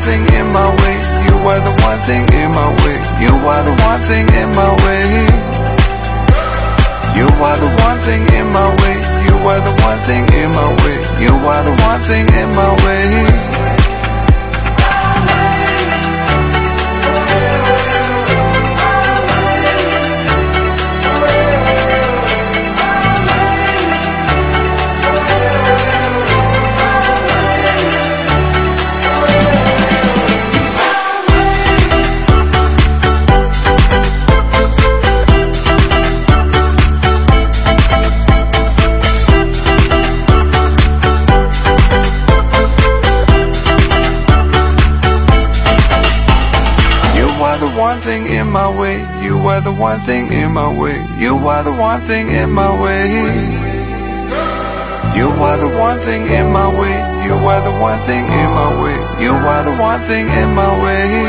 thing in my way. You are the one thing in my way. You are the one thing in my way. You are the one thing in my way. You are the one thing in my way. You are the one thing in my way. One thing in my way. You are the one thing in my way. You are the one thing in my way. You are the one thing in my way. You are the one thing in my way. You are the one thing in my way.